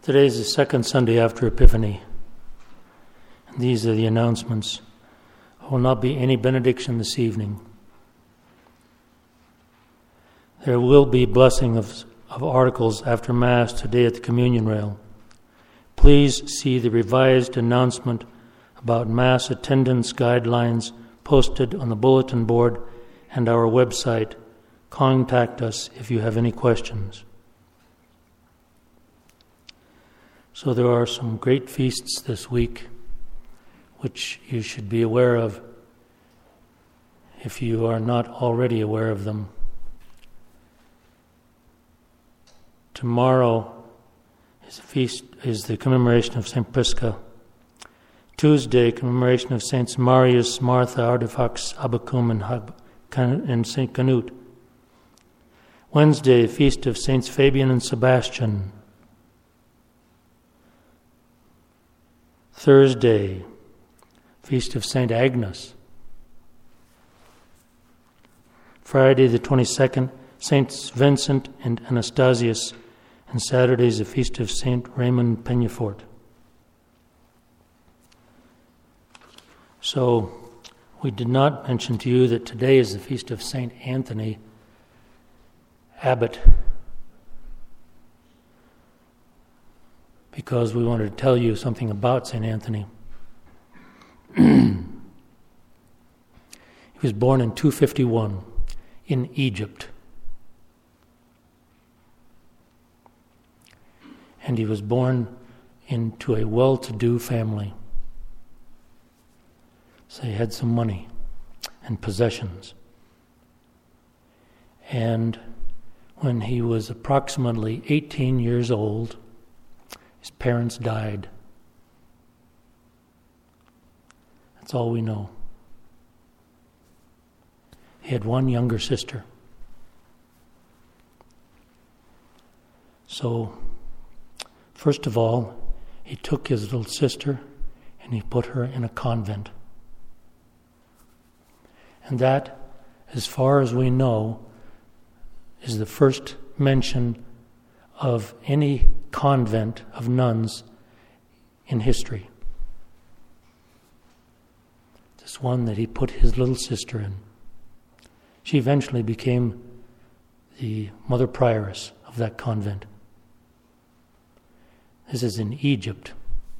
Today is the second Sunday after Epiphany. And these are the announcements. There will not be any benediction this evening. There will be blessing of articles after Mass today at the communion rail. Please see the revised announcement about Mass attendance guidelines posted on the bulletin board and our website. Contact us if you have any questions. So there are some great feasts this week which you should be aware of if you are not already aware of them. Tomorrow is the commemoration of St. Prisca. Tuesday, commemoration of Saints Marius, Martha, Ardefax, Abacum, and St. Canute. Wednesday, feast of Saints Fabian and Sebastian. Thursday, feast of St. Agnes. Friday the 22nd, Saints Vincent and Anastasius, and Saturday is the feast of St. Raymond Peñafort. So, we did not mention to you that today is the feast of St. Anthony, Abbot, because we wanted to tell you something about St. Anthony. He was born in 251 in Egypt. And he was born into a well-to-do family. So he had some money and possessions. And when he was approximately 18 years old, his parents died. That's all we know. He had one younger sister. So, first of all, he took his little sister and he put her in a convent. And that, as far as we know, is the first mention of any convent of nuns in history. This one that he put his little sister in. She eventually became the mother prioress of that convent. This is in Egypt.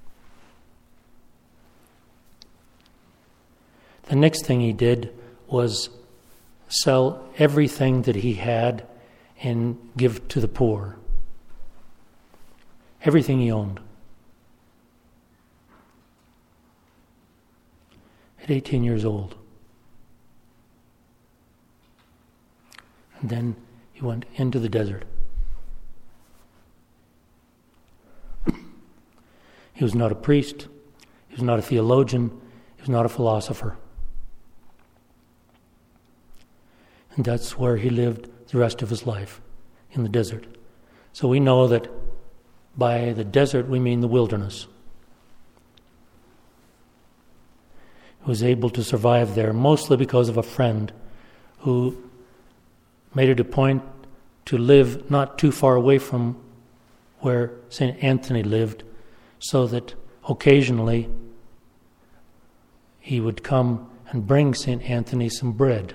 The next thing he did was sell everything that he had and give to the poor. Everything he owned. At 18 years old. And then he went into the desert. He was not a priest. He was not a theologian. He was not a philosopher. And that's where he lived the rest of his life, in the desert. So we know that by the desert we mean the wilderness. He was able to survive there mostly because of a friend who made it a point to live not too far away from where St. Anthony lived, so that occasionally he would come and bring St. Anthony some bread.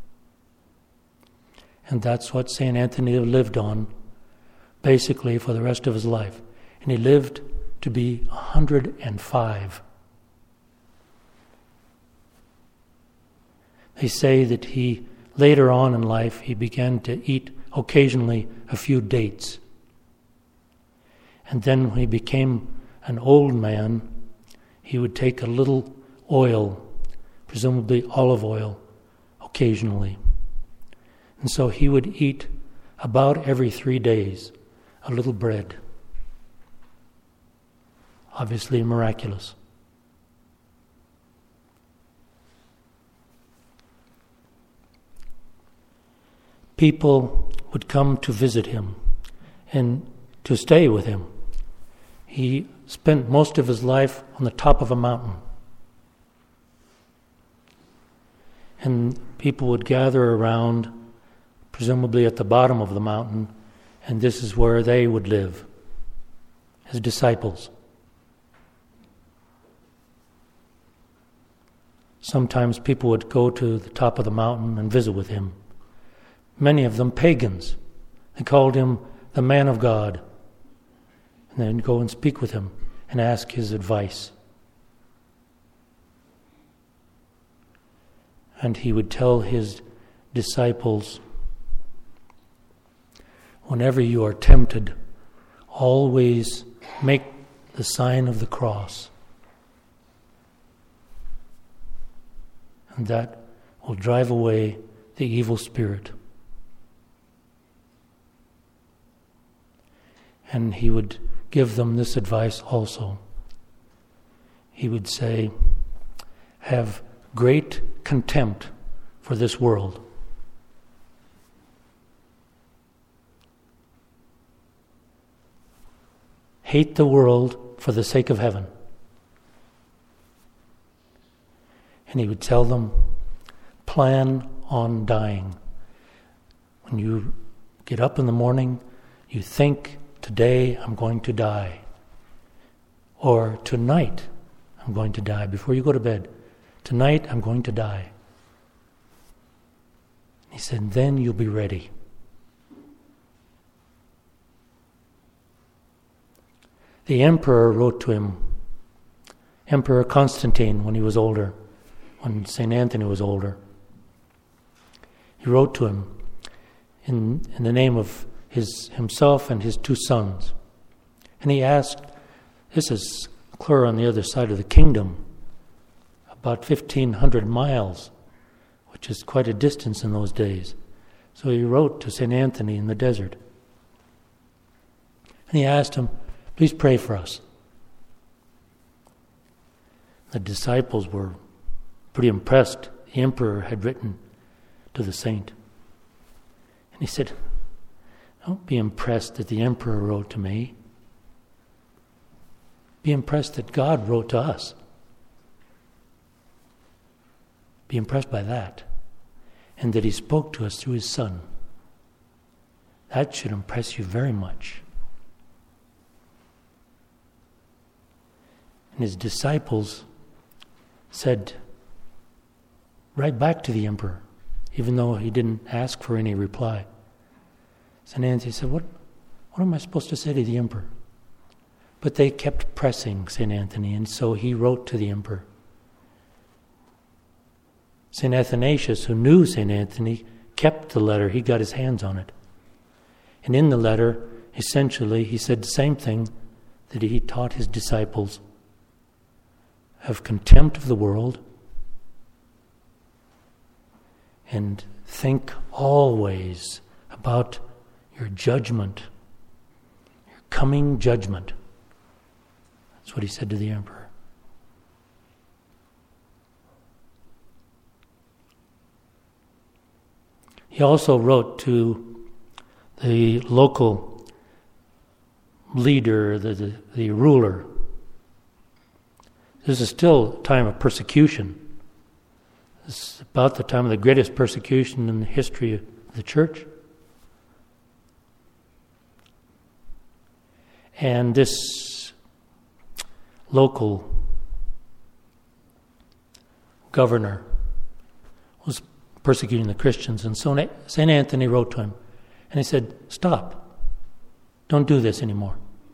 And that's what St. Anthony lived on, basically for the rest of his life. And he lived to be 105. They say that he, later on in life, he began to eat occasionally a few dates. And then when he became an old man, he would take a little oil, presumably olive oil, occasionally. And so he would eat about every 3 days a little bread. Obviously miraculous. People would come to visit him and to stay with him. He spent most of his life on the top of a mountain. And people would gather around, presumably at the bottom of the mountain, and this is where they would live his disciples. Sometimes people would go to the top of the mountain and visit with him. Many of them pagans. They called him the man of God. And they'd go and speak with him and ask his advice. And he would tell his disciples, whenever you are tempted, always make the sign of the cross. And that will drive away the evil spirit. And he would give them this advice also. He would say, have great contempt for this world. Hate the world for the sake of heaven. And he would tell them, plan on dying. When you get up in the morning, you think, today I'm going to die. Or tonight I'm going to die. Before you go to bed, tonight I'm going to die. He said, then you'll be ready. The emperor wrote to him, Emperor Constantine, when he was older, when St. Anthony was older. He wrote to him in the name of himself and his two sons. And he asked, this is clear on the other side of the kingdom, about 1,500 miles, which is quite a distance in those days. So he wrote to St. Anthony in the desert. And he asked him, please pray for us. The disciples were pretty impressed. The emperor had written to the saint. And he said, don't be impressed that the emperor wrote to me. Be impressed that God wrote to us. Be impressed by that. And that he spoke to us through his Son. That should impress you very much. And his disciples said, right back to the emperor, even though he didn't ask for any reply. St. Anthony said, what am I supposed to say to the emperor? But they kept pressing St. Anthony, and so he wrote to the emperor. St. Athanasius, who knew St. Anthony, kept the letter. He got his hands on it. And in the letter, essentially, he said the same thing that he taught his disciples. Have contempt of the world, and think always about your judgment, your coming judgment. That's what he said to the emperor. He also wrote to the local leader, the ruler. This is still a time of persecution. This is about the time of the greatest persecution in the history of the church. And this local governor was persecuting the Christians. And so St. Anthony wrote to him. And he said, stop. Don't do this anymore.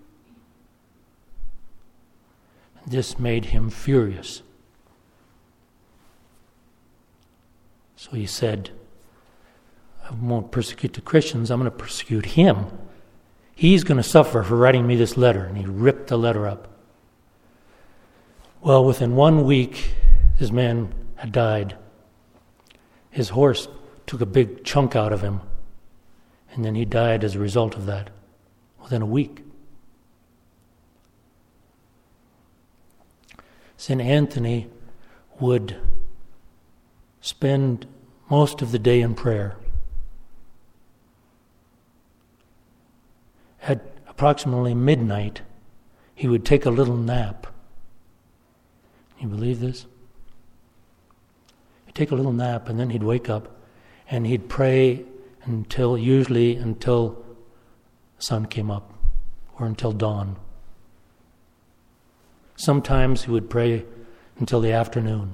This made him furious. So he said, I won't persecute the Christians, I'm going to persecute him. He's going to suffer for writing me this letter. And he ripped the letter up. Well, within 1 week, this man had died. His horse took a big chunk out of him. And then he died as a result of that, within a week. St. Anthony would spend most of the day in prayer. At approximately midnight, he would take a little nap. Can you believe this? He'd take a little nap and then he'd wake up and he'd pray usually until the sun came up or until dawn. Sometimes he would pray until the afternoon.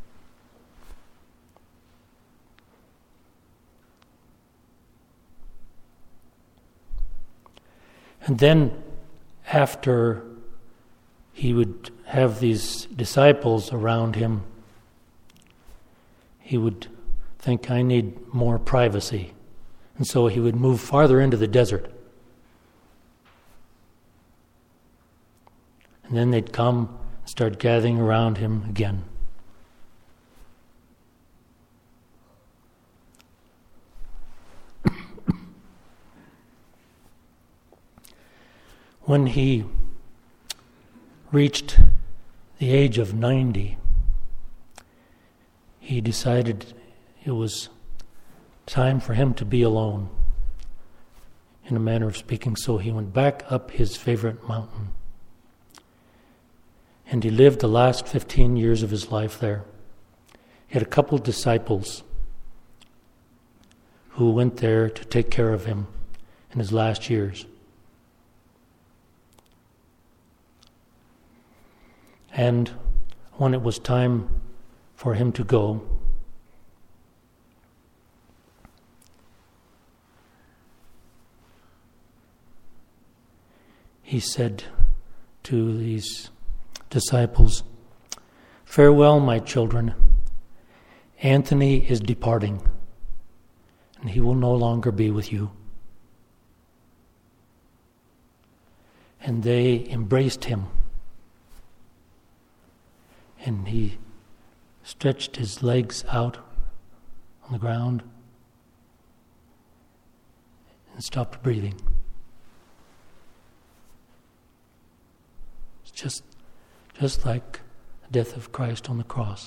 And then, after he would have these disciples around him, he would think, I need more privacy. And so he would move farther into the desert. And then they'd come and start gathering around him again. When he reached the age of 90, he decided it was time for him to be alone, in a manner of speaking. So he went back up his favorite mountain. And he lived the last 15 years of his life there. He had a couple of disciples who went there to take care of him in his last years. And when it was time for him to go, he said to these disciples, "Farewell, my children. Anthony is departing, and he will no longer be with you." And they embraced him. And he stretched his legs out on the ground and stopped breathing. It's just like the death of Christ on the cross.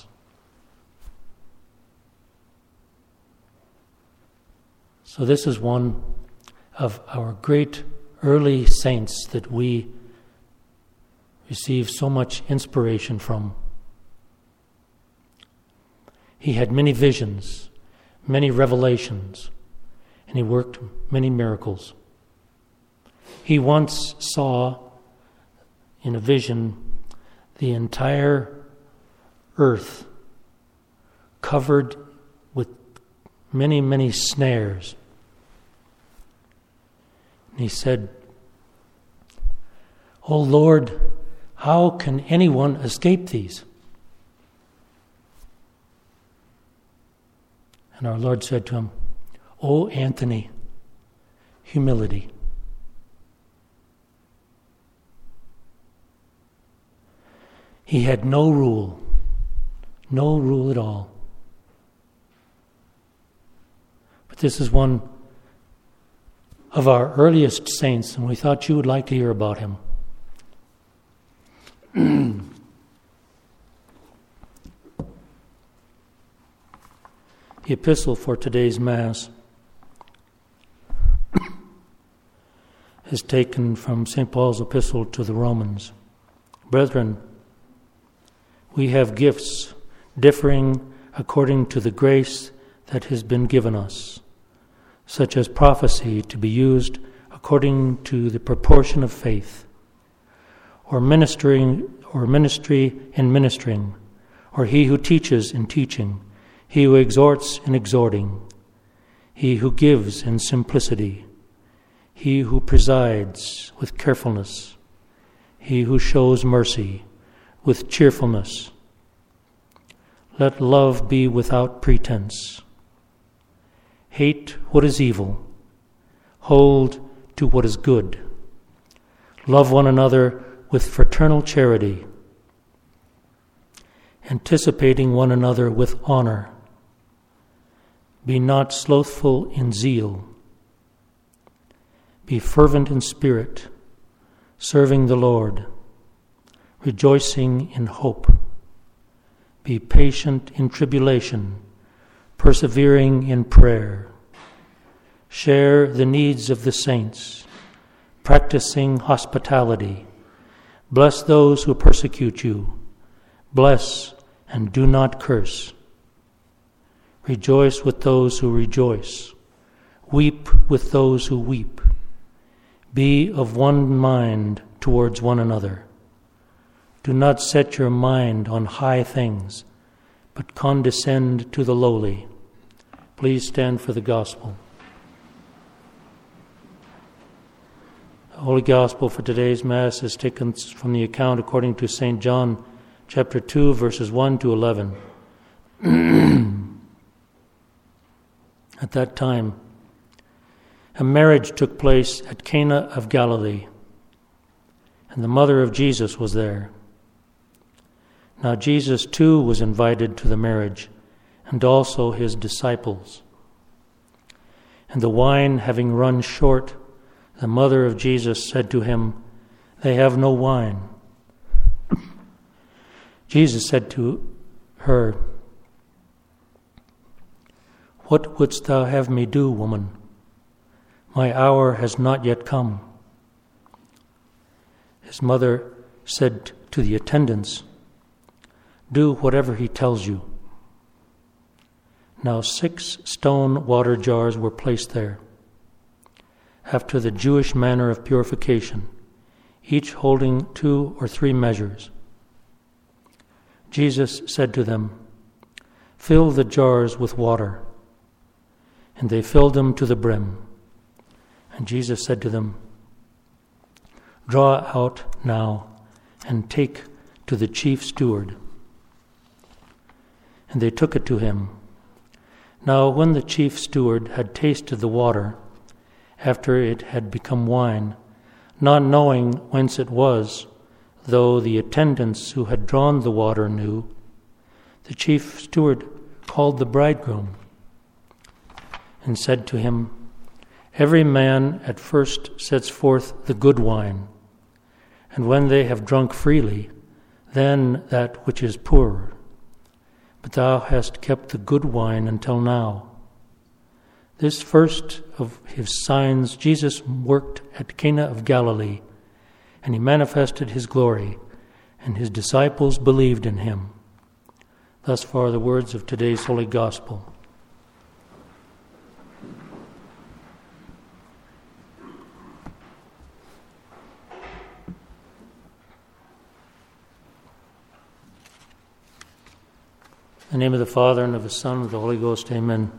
So this is one of our great early saints that we receive so much inspiration from. He had many visions, many revelations, and he worked many miracles. He once saw in a vision the entire earth covered with many, many snares. And he said, "O Lord, how can anyone escape these?" And our Lord said to him, "O Anthony, humility." He had no rule at all. But this is one of our earliest saints, and we thought you would like to hear about him. The epistle for today's Mass is taken from St. Paul's epistle to the Romans. Brethren, we have gifts differing according to the grace that has been given us, such as prophecy to be used according to the proportion of faith, or ministry in ministering, or he who teaches in teaching, he who exhorts in exhorting, he who gives in simplicity, he who presides with carefulness, he who shows mercy with cheerfulness. Let love be without pretense. Hate what is evil. Hold to what is good. Love one another with fraternal charity, anticipating one another with honor. Be not slothful in zeal. Be fervent in spirit, serving the Lord, rejoicing in hope. Be patient in tribulation, persevering in prayer. Share the needs of the saints, practicing hospitality. Bless those who persecute you. Bless and do not curse. Rejoice with those who rejoice. Weep with those who weep. Be of one mind towards one another. Do not set your mind on high things, but condescend to the lowly. Please stand for the gospel. The Holy Gospel for today's Mass is taken from the account according to St. John, chapter 2, verses 1 to 11. At that time, a marriage took place at Cana of Galilee, and the mother of Jesus was there. Now Jesus too was invited to the marriage, and also his disciples. And the wine having run short, the mother of Jesus said to him, "They have no wine." Jesus said to her, "What wouldst thou have me do, woman? My hour has not yet come." His mother said to the attendants, "Do whatever he tells you." Now 6 stone water jars were placed there, after the Jewish manner of purification, each holding 2 or 3 measures. Jesus said to them, "Fill the jars with water." And they filled them to the brim. And Jesus said to them, "Draw out now and take to the chief steward." And they took it to him. Now when the chief steward had tasted the water, after it had become wine, not knowing whence it was, though the attendants who had drawn the water knew, the chief steward called the bridegroom and said to him, "Every man at first sets forth the good wine, and when they have drunk freely, then that which is poorer. But thou hast kept the good wine until now." This first of his signs Jesus worked at Cana of Galilee, and he manifested his glory, and his disciples believed in him. Thus far the words of today's Holy Gospel. In the name of the Father, and of the Son, and of the Holy Ghost, amen.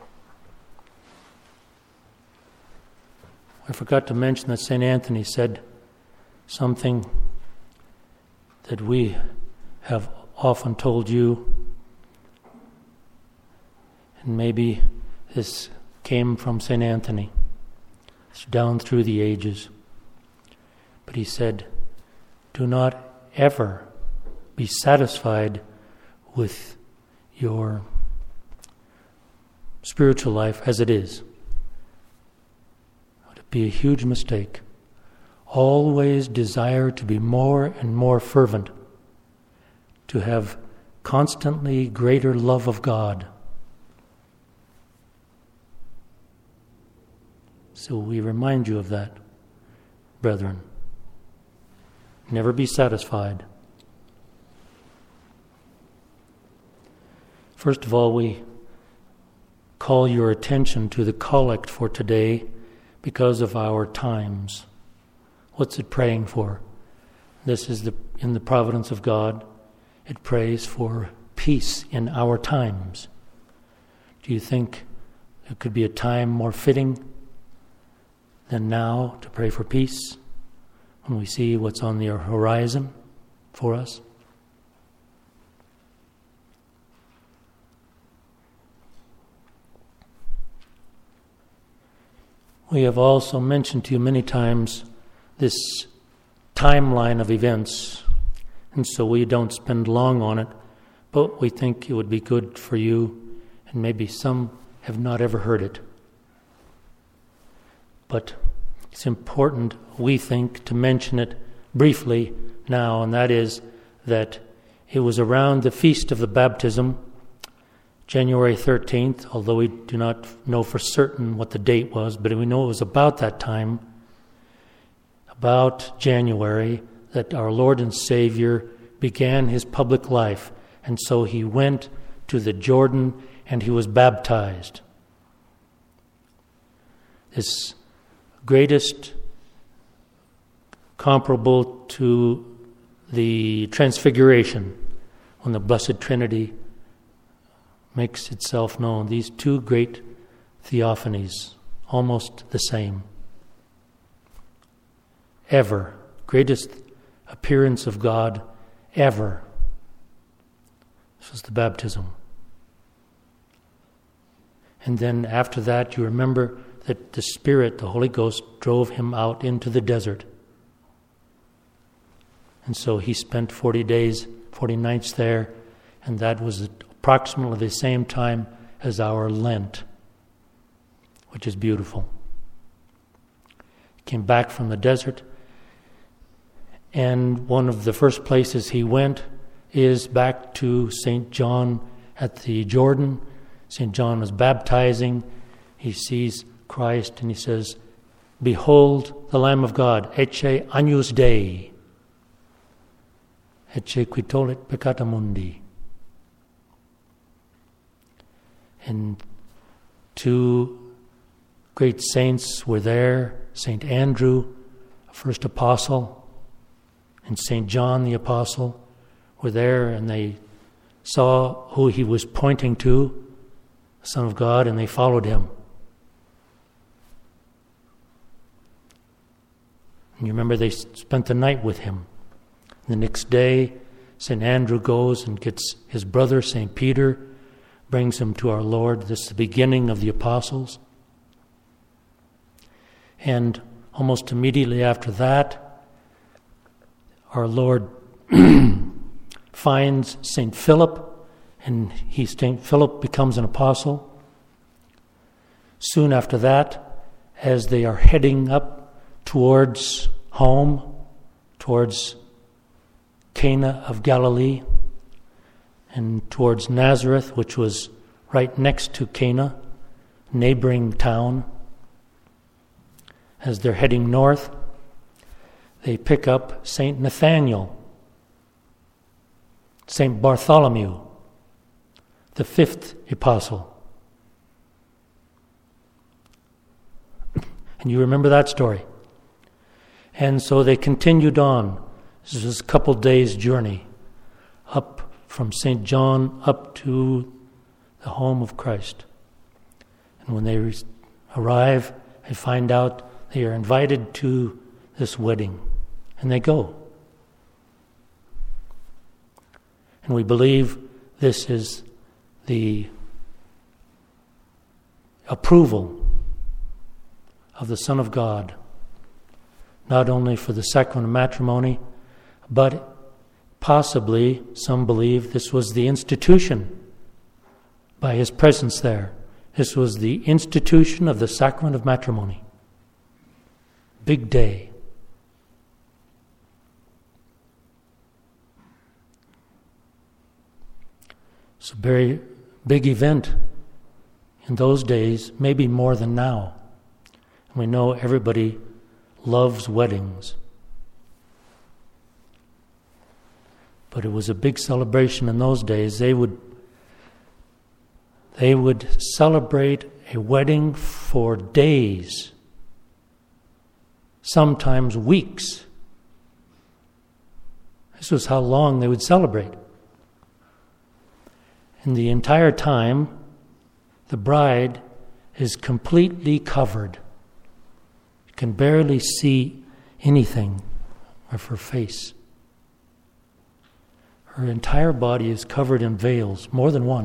I forgot to mention that St. Anthony said something that we have often told you, and maybe this came from St. Anthony. It's down through the ages. But he said, "Do not ever be satisfied with your spiritual life as it is. It would be a huge mistake. Always desire to be more and more fervent, to have constantly greater love of God." So we remind you of that, brethren. Never be satisfied. First of all, we call your attention to the collect for today because of our times. What's it praying for? This is in the providence of God. It prays for peace in our times. Do you think there could be a time more fitting than now to pray for peace when we see what's on the horizon for us? We have also mentioned to you many times this timeline of events, and so we don't spend long on it, but we think it would be good for you, and maybe some have not ever heard it. But it's important, we think, to mention it briefly now, and that is that it was around the feast of the baptism, January 13th, although we do not know for certain what the date was, but we know it was about that time, about January, that our Lord and Savior began his public life. And so he went to the Jordan and he was baptized. This greatest comparable to the Transfiguration, when the Blessed Trinity makes itself known. These two great theophanies, almost the same. Ever, greatest appearance of God ever. This was the baptism. And then after that, you remember that the Spirit, the Holy Ghost, drove him out into the desert. And so he spent 40 days, 40 nights there, and that was approximately the same time as our Lent, which is beautiful. He came back from the desert, and one of the first places he went is back to St. John at the Jordan. St. John was baptizing. He sees Christ and he says, "Behold the Lamb of God, ecce agnus Dei, ecce qui tollit peccata mundi." And two great saints were there, St. Andrew, first apostle, and St. John the apostle were there, and they saw who he was pointing to, the Son of God, and they followed him. And you remember they spent the night with him. The next day, St. Andrew goes and gets his brother, St. Peter, brings him to our Lord. This is the beginning of the apostles. And almost immediately after that, our Lord finds St. Philip, and St. Philip becomes an apostle. Soon after that, as they are heading up towards home, towards Cana of Galilee, and towards Nazareth, which was right next to Cana, neighboring town, as they're heading north, they pick up St. Nathaniel, St. Bartholomew, the fifth apostle. And you remember that story. And so they continued on. This was a couple days' journey up from St. John up to the home of Christ. And when they arrive, they find out they are invited to this wedding. And they go. And we believe this is the approval of the Son of God, not only for the sacrament of matrimony, but possibly, some believe, this was the institution by his presence there. This was the institution of the sacrament of matrimony. Big day. It's a very big event in those days, maybe more than now. And we know everybody loves weddings. But it was a big celebration in those days. They would celebrate a wedding for days, sometimes weeks. This was how long they would celebrate. And the entire time, the bride is completely covered. You can barely see anything of her face. Her entire body is covered in veils, more than one.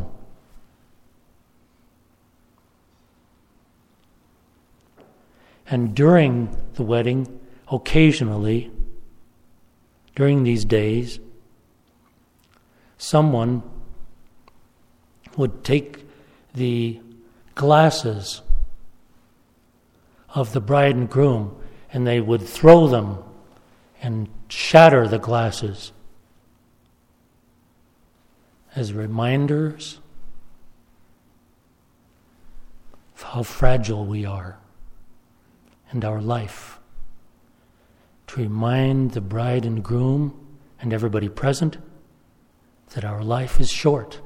And during the wedding, occasionally, during these days, someone would take the glasses of the bride and groom and they would throw them and shatter the glasses as reminders of how fragile we are and our life. To remind the bride and groom and everybody present that our life is short.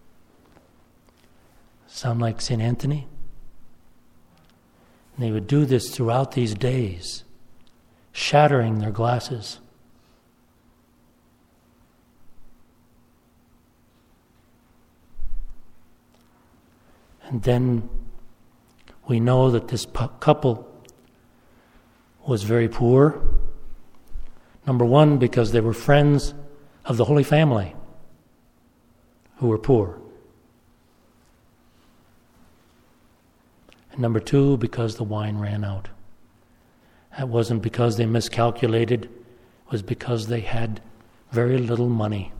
Sound like St. Anthony? And they would do this throughout these days, shattering their glasses. And then we know that this couple was very poor. Number one, because they were friends of the Holy Family who were poor. And number two, because the wine ran out. That wasn't because they miscalculated. It was because they had very little money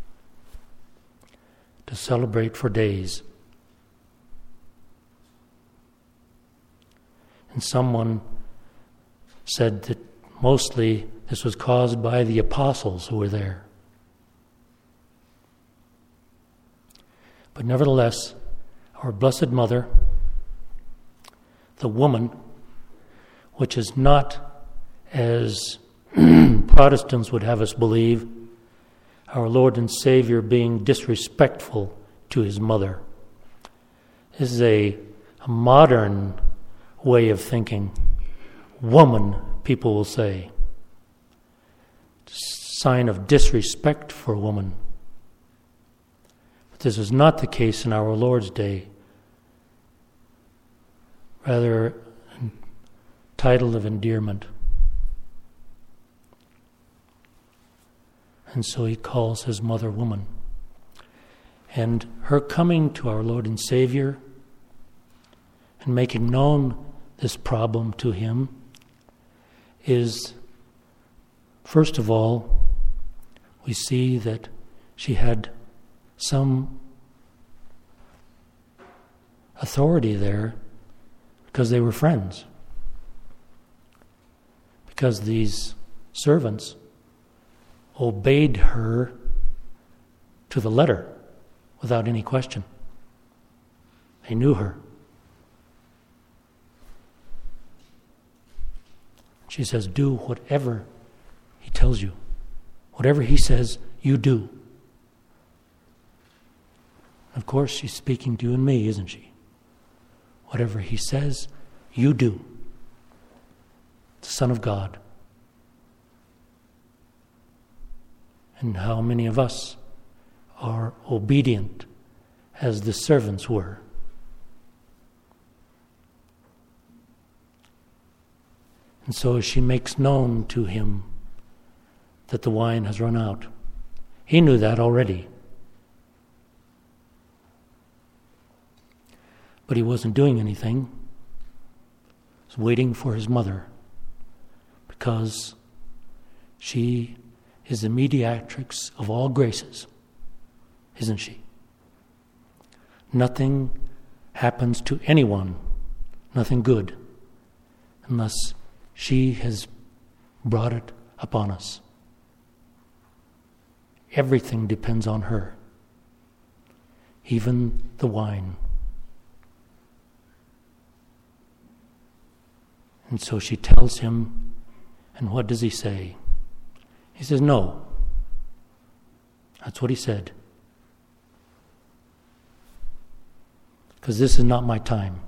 to celebrate for days. And someone said that mostly this was caused by the apostles who were there. But nevertheless, our Blessed Mother, the woman, which is not as Protestants would have us believe, our Lord and Savior being disrespectful to his mother. This is a modern way of thinking. Woman, people will say. Sign of disrespect for a woman. But this is not the case in our Lord's day. Rather, a title of endearment. And so he calls his mother woman. And her coming to our Lord and Savior and making known this problem to him is, first of all, we see that she had some authority there because they were friends. Because these servants obeyed her to the letter without any question. They knew her. She says, do whatever he tells you. Whatever he says, you do. Of course, she's speaking to you and me, isn't she? Whatever he says, you do. The Son of God. And how many of us are obedient as the servants were? And so she makes known to him that the wine has run out. He knew that already. But he wasn't doing anything. He was waiting for his mother, because she is the mediatrix of all graces, isn't she? Nothing happens to anyone, nothing good, unless she has brought it upon us. Everything depends on her, even the wine. And so she tells him, and what does he say? He says, no. That's what he said. Because this is not my time.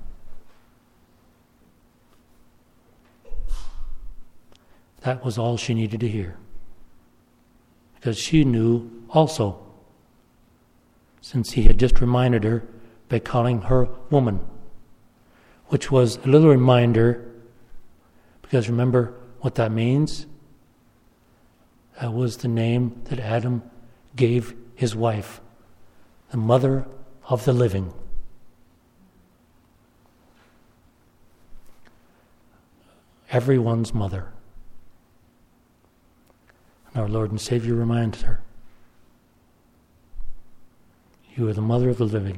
That was all she needed to hear. Because she knew also, since he had just reminded her by calling her woman, which was a little reminder, because remember what that means? That was the name that Adam gave his wife, the mother of the living. Everyone's mother. And our Lord and Savior reminds her, you are the mother of the living.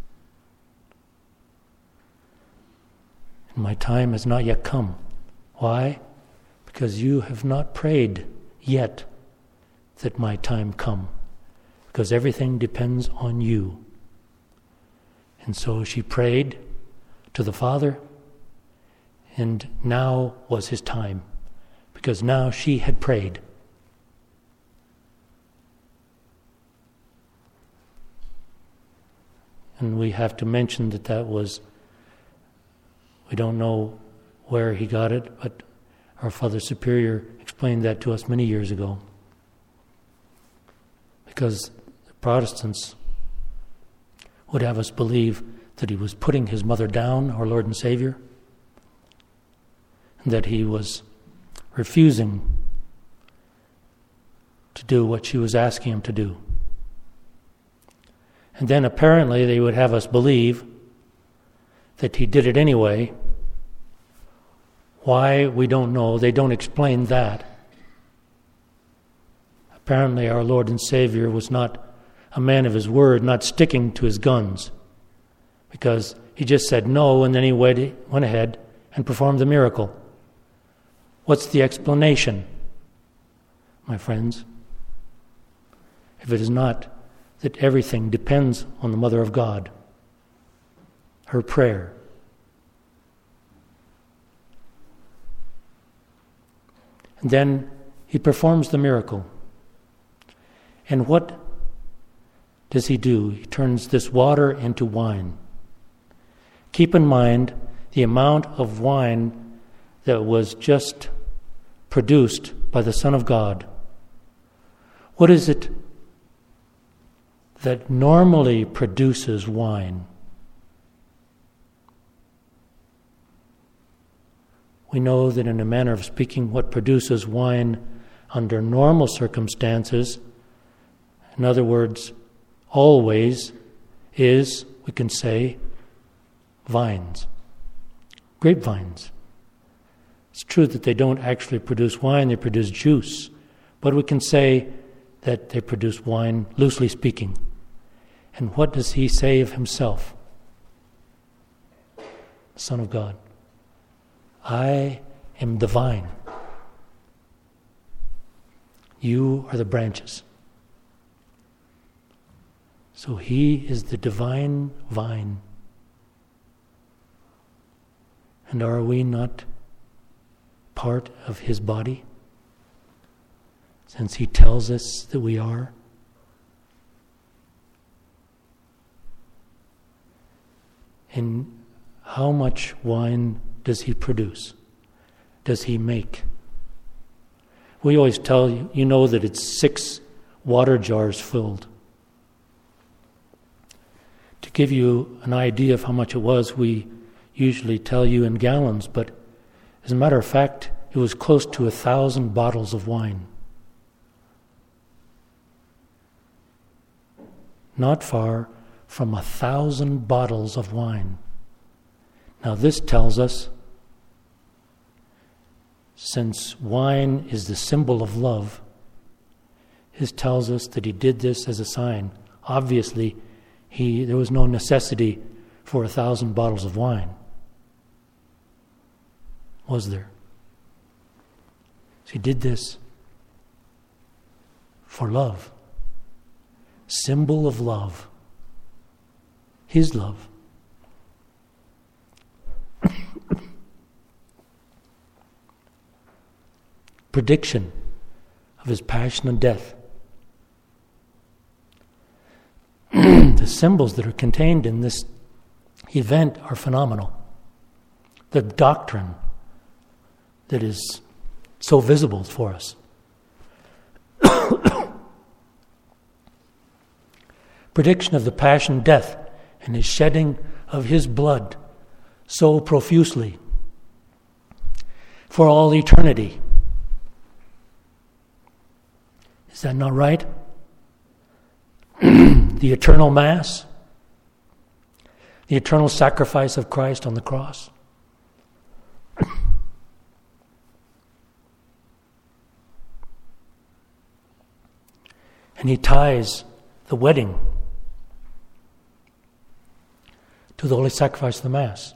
And my time has not yet come. Why? Because you have not prayed yet that my time come. Because everything depends on you. And so she prayed to the Father, and now was his time. Because now she had prayed. And we have to mention that was, we don't know where he got it, but our Father Superior explained that to us many years ago. Because the Protestants would have us believe that he was putting his mother down, our Lord and Savior, and that he was refusing to do what she was asking him to do. And then apparently they would have us believe that he did it anyway. Why, we don't know. They don't explain that. Apparently our Lord and Savior was not a man of his word, not sticking to his guns, because he just said no, and then he went ahead and performed the miracle. What's the explanation, my friends? If it is not that everything depends on the Mother of God, her prayer. And then he performs the miracle. And what does he do? He turns this water into wine. Keep in mind the amount of wine that was just produced by the Son of God. What is it that normally produces wine? We know that in a manner of speaking, what produces wine under normal circumstances, in other words, always, is, we can say, vines, grapevines. It's true that they don't actually produce wine, they produce juice, but we can say that they produce wine, loosely speaking. And what does he say of himself? The Son of God. I am the vine. You are the branches. So he is the divine vine. And are we not part of his body? Since he tells us that we are. And how much wine does he produce? Does he make? We always tell you, you know that it's 6 water jars filled. To give you an idea of how much it was, we usually tell you in gallons, but as a matter of fact, it was close to 1,000 bottles of wine. Not far from 1,000 bottles of wine. Now this tells us, since wine is the symbol of love, this tells us that he did this as a sign. Obviously, there was no necessity for 1,000 bottles of wine. Was there? So he did this for love. Symbol of love. His love. Prediction of his passion and death. The symbols that are contained in this event are phenomenal. The doctrine that is so visible for us. Prediction of the passion, death, and his shedding of his blood so profusely for all eternity. Is that not right? The eternal Mass, the eternal sacrifice of Christ on the cross. And he ties the wedding to the holy sacrifice of the Mass.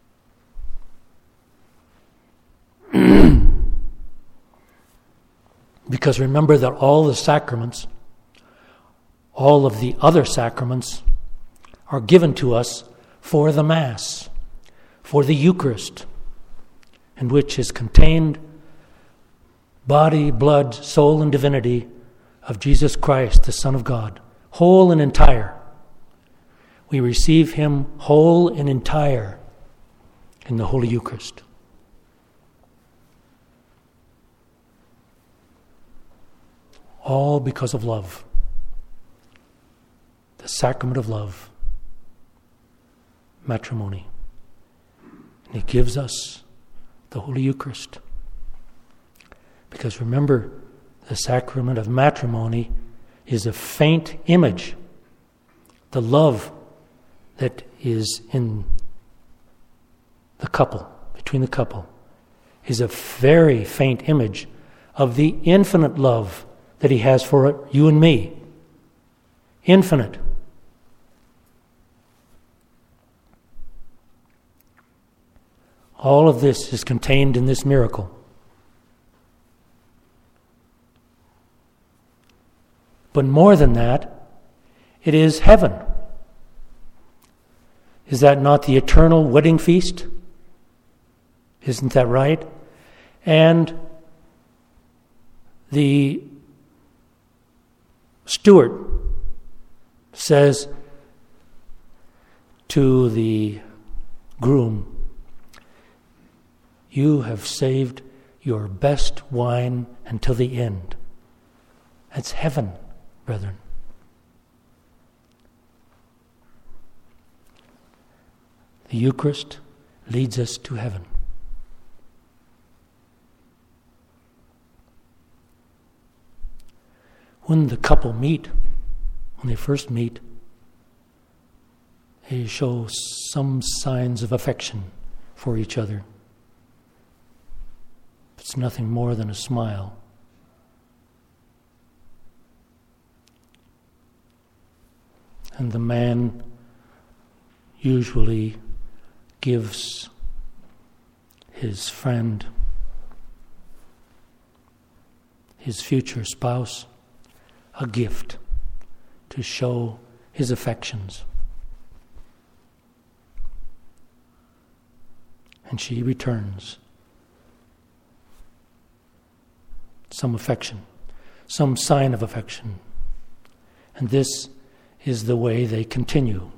Because remember that all the sacraments, all of the other sacraments, are given to us for the Mass, for the Eucharist, in which is contained body, blood, soul, and divinity of Jesus Christ, the Son of God, whole and entire. We receive him whole and entire in the Holy Eucharist. All because of love. The sacrament of love. matrimony. And He gives us the Holy Eucharist. Because remember, the sacrament of matrimony is a faint image. The love that is in the couple, between the couple, is a very faint image of the infinite love that He has for you and me. Infinite. All of this is contained in this miracle. But more than that, it is heaven. Is that not the eternal wedding feast? Isn't that right? And the steward says to the groom, "You have saved your best wine until the end." That's heaven, brethren. The Eucharist leads us to heaven. When the couple meet, when they first meet, they show some signs of affection for each other. It's nothing more than a smile. And the man usually gives his friend, his future spouse, a gift to show his affections. And she returns some affection, some sign of affection. And this is the way they continue.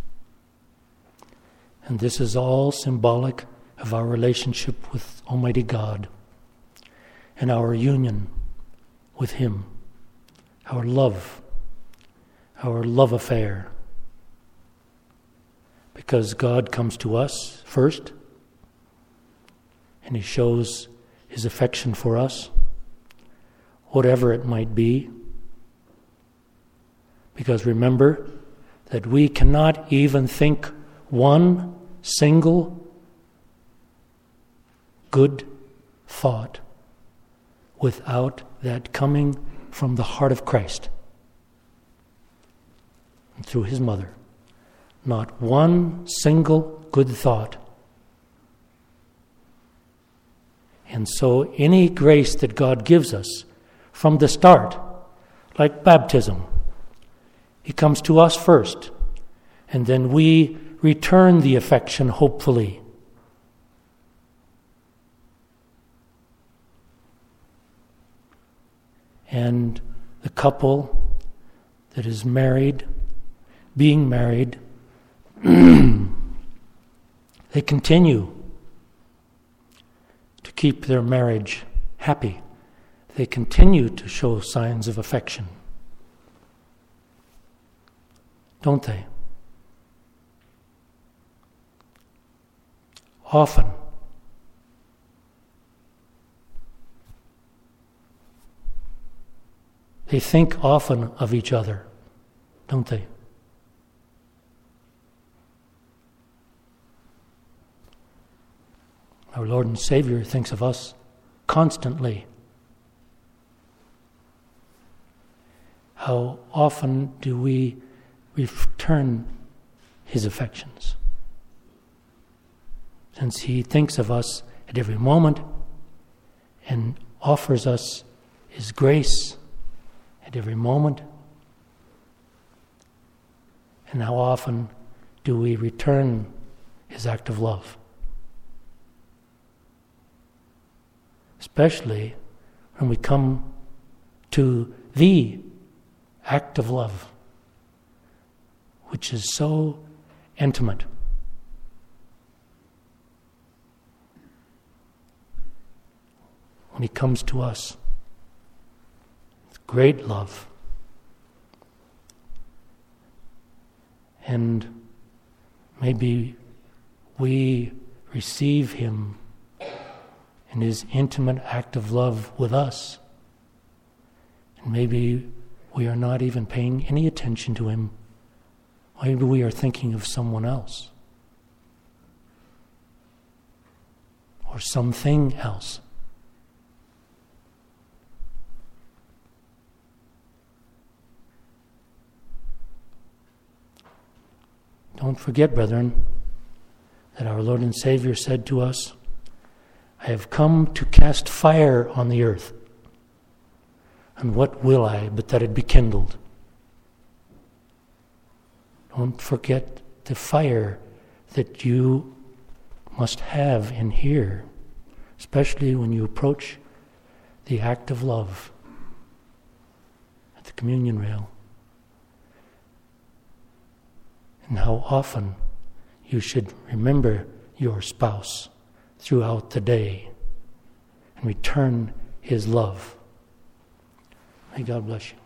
And this is all symbolic of our relationship with Almighty God and our union with Him, our love affair. Because God comes to us first, and He shows His affection for us, whatever it might be. Because remember that we cannot even think one single good thought without that coming from the heart of Christ and through His mother. Not one single good thought. And so any grace that God gives us from the start, like baptism, He comes to us first, and then we return the affection, hopefully. And the couple that is married, being married, they continue to keep their marriage happy. They continue to show signs of affection. Don't they? Often. They think often of each other, don't they? Our Lord and Savior thinks of us constantly. How often do we return His affections? Since He thinks of us at every moment and offers us His grace at every moment. And how often do we return His act of love? Especially when we come to the act of love, which is so intimate. When He comes to us with great love. And maybe we receive Him in His intimate act of love with us. And maybe we are not even paying any attention to Him. Maybe we are thinking of someone else or something else. Don't forget, brethren, that our Lord and Savior said to us, I have come to cast fire on the earth. And what will I but that it be kindled? Don't forget the fire that you must have in here, especially when you approach the act of love at the communion rail. And how often you should remember your spouse throughout the day and return his love. May God bless you.